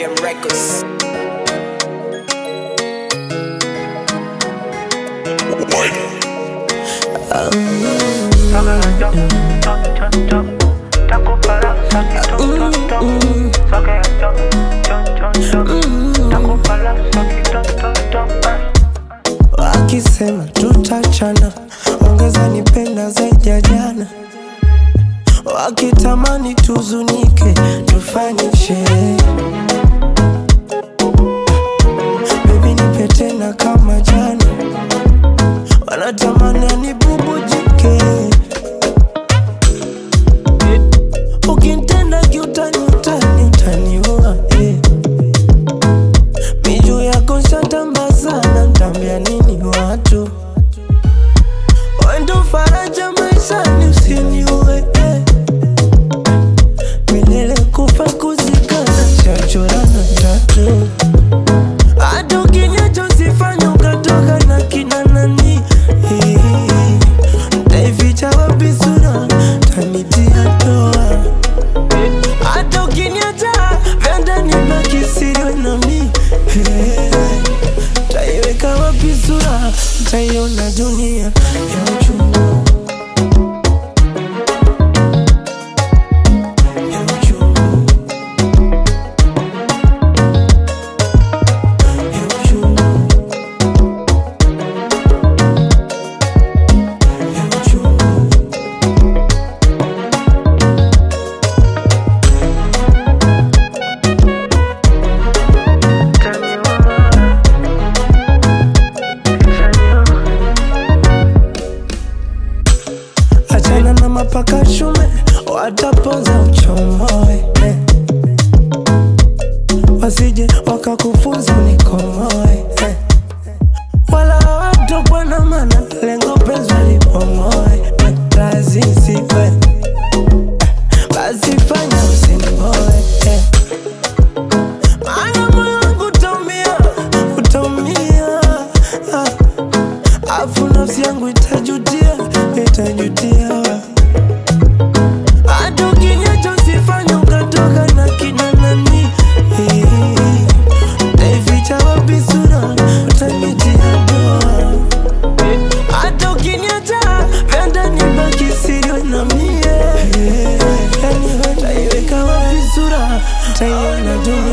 BM Records. Wakisema tutachana, ongeza nipenda zaidi ya jana. Wakitamani tuzunike, tufanye sherehe. Baby nipe tena kama jana, wanatamani anibubujike. Ukinitenda kiutani utani utaniua, miju yako shatamba sana, nitambia nini watu? Wendo faraja maishani usiniue, milele kufa kuzikana, shachorana tatu. Hata ukinyacho sifanya ukatoka na kina nani, nitaificha wapi sura, tanitia doa. Hata ukiniacha vyanda nibaki siri nami, taiweka wapi sura, taiona dunia ya uchungu. Achana na mapaka shume, wataponza uchomoe, wasije wakakufunza unikomoe, wala watokwa na mana, lengo penzi walipomoe. Lazisi we, basi fanya usiniboe, maana moyo wangu utaumia, utaumia. Afu nafsi yangu itajutia, itajutia. Hata ukinyacho sifanya ukatoka na kina nani, nitaificha wapi sura, utanitia doa. Hata ukinyacha vyanda nibaki siri na mie, taiweka wapi sura, taiona dunia.